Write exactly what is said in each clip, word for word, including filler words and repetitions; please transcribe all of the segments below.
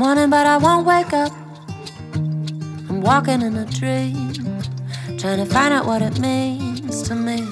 morning, but I won't wake up. I'm walking in a dream, trying to find out what it means to me.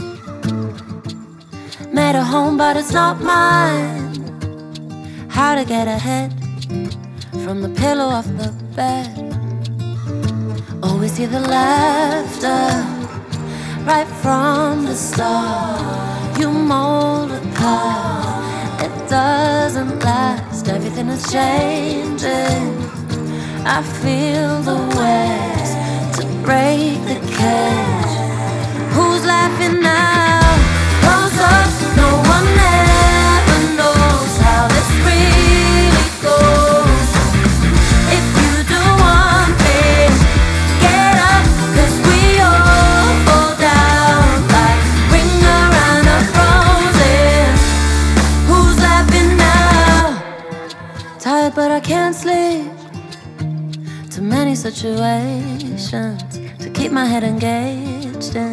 Made a home, but it's not mine. How to get ahead from the pillow of the bed. Always hear the laughter right from the start. You mold a path, it doesn't last. Everything is changing. I feel the waves to break the cage. Who's laughing now? Close up, no one ever knows how this really goes. If you do one thing, get up, 'cause we all fall down like ring around our roses. Who's laughing now? Tired but I can't sleep. Too many situations to keep my head engaged in.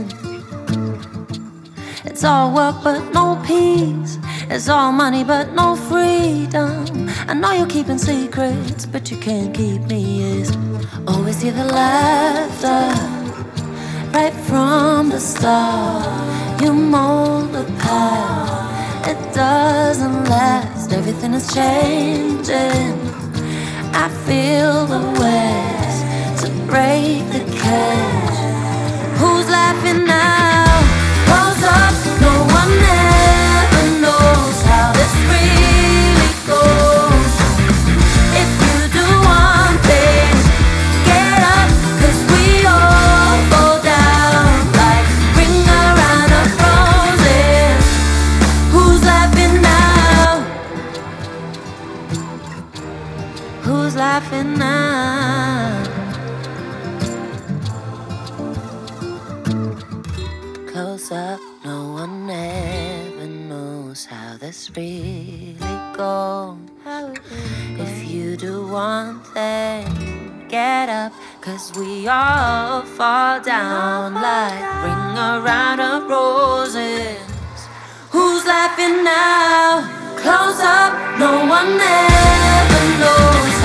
It's all work but no peace. It's all money but no freedom. I know you're keeping secrets, but you can't keep me. Is always hear the laughter right from the start. You mold the path, it doesn't last. Everything is changing. I feel the waves to break the cage. Who's laughing now? Close up, no one ever knows how this really goes. If you do one thing, get up, 'cause we all fall down like ring around our roses. Who's laughing now? Who's laughing now? Close up, no one ever knows how this really goes. If you do one thing, get up, 'cause we all fall down like ring around our roses. Who's laughing now? Close up, no one ever knows